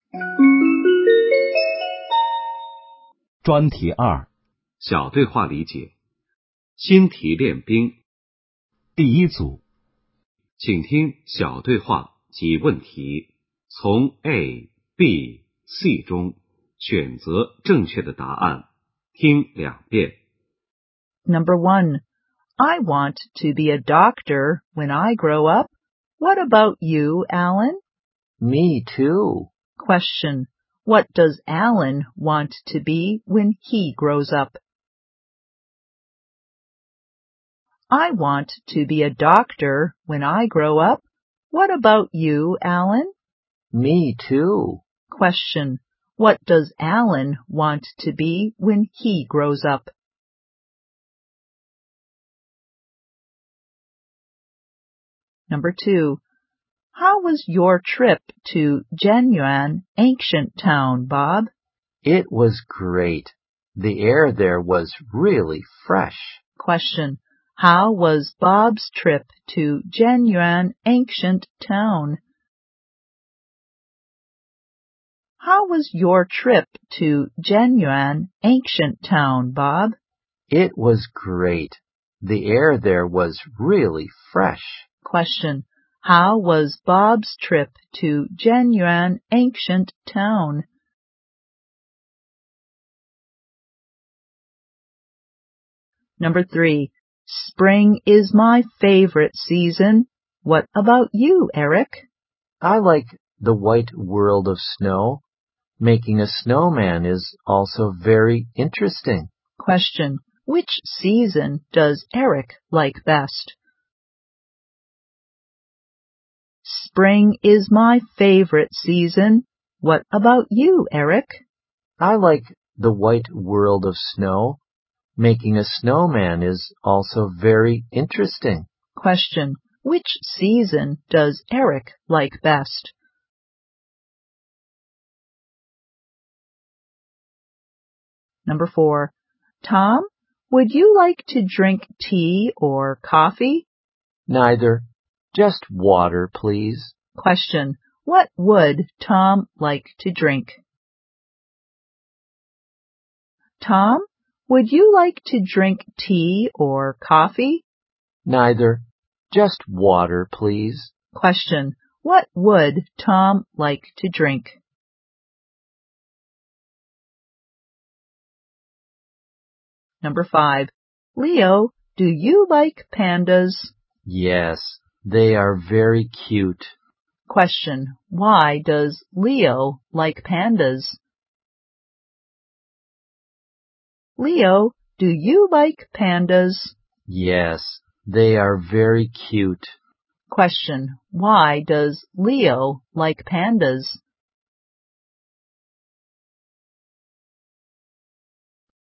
专题2， 小对话理解。新题练兵。 第一组， 请听小对话及问题，从 A、B、C 中选择正确的答案，听2遍。 Number 1. I want to be a doctor when I grow up. What about you, Alan? Me too. Question. What does Alan want to be when he grows up? I want to be a doctor when I grow up. What about you, Alan? Me too. Question. What does Alan want to be when he grows up? Number 2. How was your trip to Genuine Ancient Town, Bob? It was great. The air there was really fresh. Question. How was Bob's trip to Genuine Ancient Town? How was your trip to Genuine Ancient Town, Bob? It was great. The air there was really fresh. Question. How was Bob's trip to Genuine Ancient Town? Number 3. Spring is my favorite season. What about you, Eric? I like the white world of snow. Making a snowman is also very interesting. Question. Which season does Eric like best? Spring is my favorite season. What about you, Eric? I like the white world of snow. Making a snowman is also very interesting. Question. Which season does Eric like best? Number 4. Tom, would you like to drink tea or coffee? Neither. Just water, please. Question. What would Tom like to drink? Tom, would you like to drink tea or coffee? Neither. Just water, please. Question. What would Tom like to drink? Number 5. Leo, do you like pandas? Yes, they are very cute. Question. Why does Leo like pandas? Leo, do you like pandas? Yes, they are very cute. Question. Why does Leo like pandas?